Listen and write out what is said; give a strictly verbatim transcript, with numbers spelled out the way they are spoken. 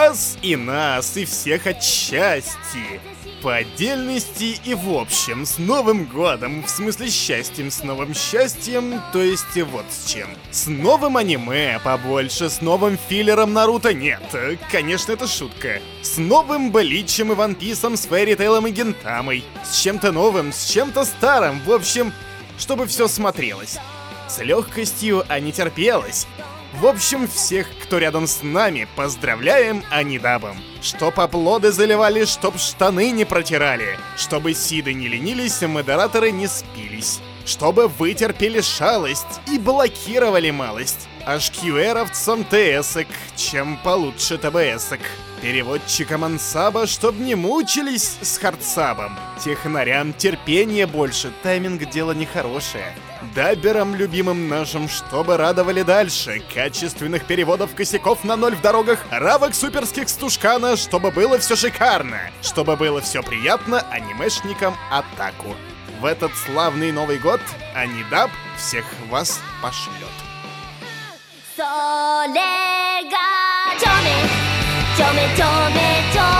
вас и нас, и всех отчасти. По отдельности и в общем, с Новым годом, в смысле счастьем, с новым счастьем, то есть вот с чем. С новым аниме побольше, с новым филлером Наруто нет, конечно, это шутка. С новым Бличем и Ван Писом, с Фэри Тейлом и Гентамой, с чем-то новым, с чем-то старым, в общем, чтобы все смотрелось. С легкостью, а не терпелось. В общем, всех, кто рядом с нами, поздравляем Анидабом. Чтоб оплоды заливали, чтоб штаны не протирали. Чтобы сиды не ленились, модераторы не спились. Чтобы вытерпели шалость и блокировали малость. Аж кьюэровцам ТСок, чем получше ТБСок. Переводчикам ансаба, чтоб не мучились с хардсабом. Технарям терпения больше, тайминг дело нехорошее. Даберам любимым нашим, чтобы радовали дальше. Качественных переводов косяков на ноль в дорогах. Равок суперских стушкана, чтобы было все шикарно. Чтобы было все приятно анимешникам атаку. В этот славный Новый год Анидаб всех вас пошлет. それがちょめちょめちょめちょ